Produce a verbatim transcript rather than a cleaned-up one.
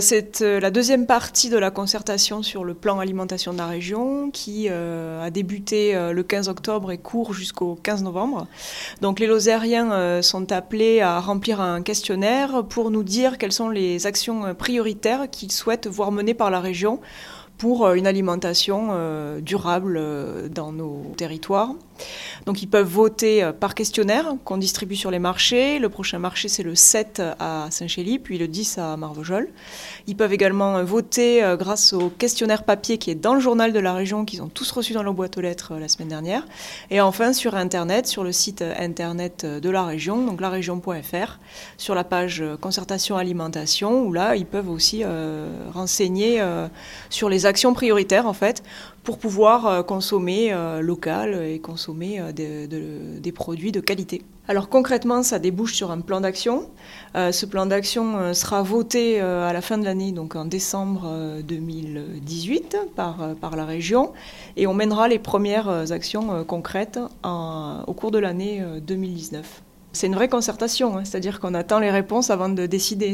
C'est euh, la deuxième partie de la concertation sur le plan alimentation de la région qui euh, a débuté euh, le quinze octobre et court jusqu'au quinze novembre. Donc les Lozériens euh, sont appelés à remplir un questionnaire pour nous dire quelles sont les actions prioritaires qu'ils souhaitent voir menées par la région pour une alimentation euh, durable euh, dans nos territoires. Donc ils peuvent voter par questionnaire qu'on distribue sur les marchés. Le prochain marché, c'est le sept à Saint-Chély, puis le dix à Marvejols. Ils peuvent également voter grâce au questionnaire papier qui est dans le journal de la région, qu'ils ont tous reçu dans leur boîte aux lettres la semaine dernière. Et enfin, sur Internet, sur le site Internet de la région, donc larégion point f r, sur la page concertation alimentation, où là, ils peuvent aussi euh, renseigner euh, sur les actions prioritaires, en fait, pour pouvoir euh, consommer euh, local et consommer euh, de, de, des produits de qualité. Alors concrètement, ça débouche sur un plan d'action. Euh, ce plan d'action euh, sera voté euh, à la fin de l'année, donc en décembre euh, deux mille dix-huit, par, euh, par la région, et on mènera les premières euh, actions euh, concrètes en, au cours de l'année euh, deux mille dix-neuf. C'est une vraie concertation, hein, c'est-à-dire qu'on attend les réponses avant de décider.